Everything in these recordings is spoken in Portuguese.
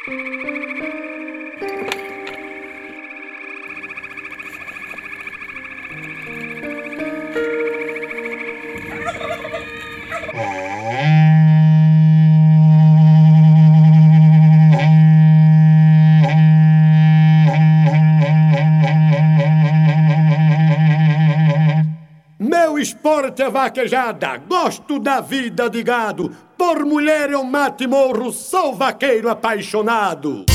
Meu esporte é vaquejada, gosto da vida de gado. Por mulher eu mato e morro, sou vaqueiro apaixonado.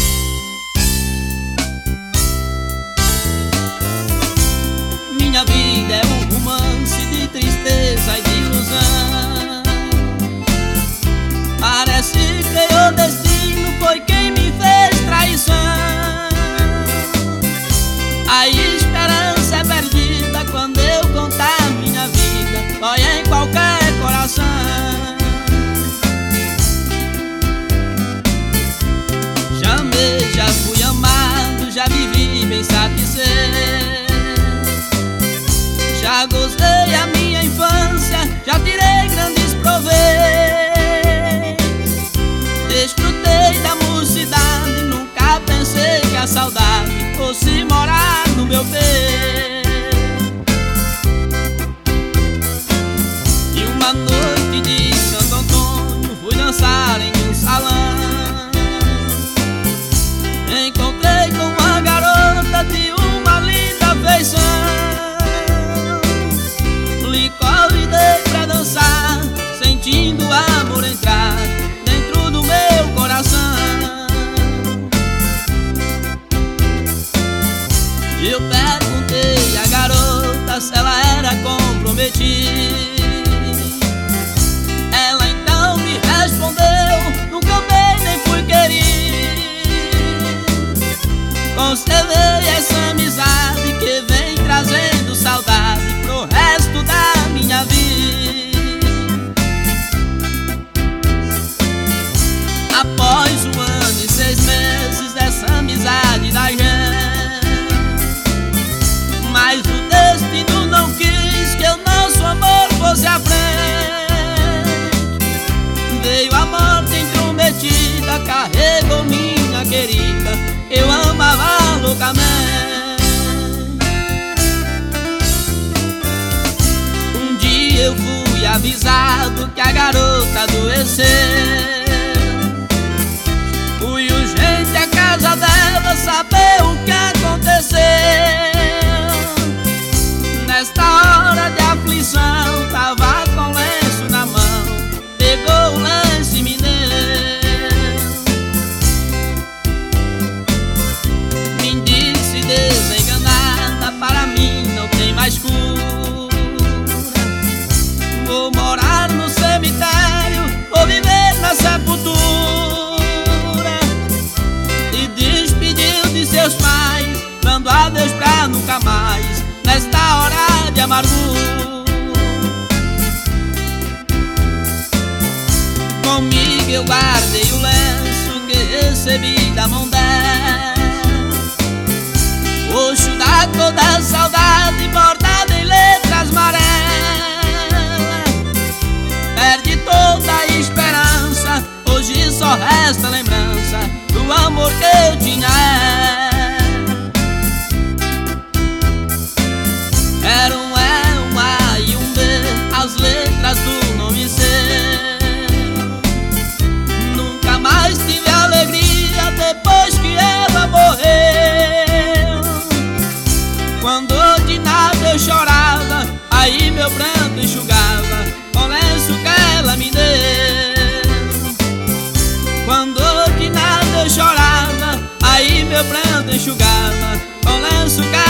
Minha vida é um romance de tristeza e de ilusão. Parece que o destino foi quem me fez traição. A esperança é perdida quando eu contar minha vida, dói em qualquer coração. Já amei, já fui amado, já vivi bem satisfeito. Já gozei a minha infância, já tirei grandes proveitos. Desfrutei da mocidade, nunca pensei que a saudade fosse morar no meu peito. E uma noite de Santo Antônio fui dançar em um salão. Encontrei com uma garota de uma linda feição. Lhe convidei pra dançar, sentindo o amor entrar dentro do meu coração. Eu perguntei à garota se ela era comprometida. Ela então me respondeu: nunca amei nem fui querido. Conservei essa amizade que vem trazendo saudade pro resto da minha vida. Após 1 ano e 6 meses dessa amizade da gente, mas o destino não quis que o nosso amor fosse à frente. Veio a morte intrometida, carregou minha querida, eu amava loucamente. Um dia eu fui avisado que a garota adoeceu. Fui urgente à casa dela saber o que aconteceu. Nesta hora de aflição, tava com lenço na mão, pegou o lenço e me deu. Me disse desenganada, para mim não tem mais cura. Vou morar no cemitério, vou viver na sepultura. E despediu de seus pais, dando adeus pra nunca mais, nesta hora de amargura. Comigo eu guardei o lenço que recebi da mão dela. Roxo da cor da saudade, bordado em letras amarelas. Perdi toda a esperança, hoje só resta lembrança do amor que eu tinha a ela. Era um E, um A e um B, as letras do nome seu. Nunca mais tive alegria depois que ela morreu. Quando de nada eu chorava, aí meu pranto enxugava com o lenço que ela me deu. Quando de nada eu chorava, aí meu pranto enxugava com o lenço que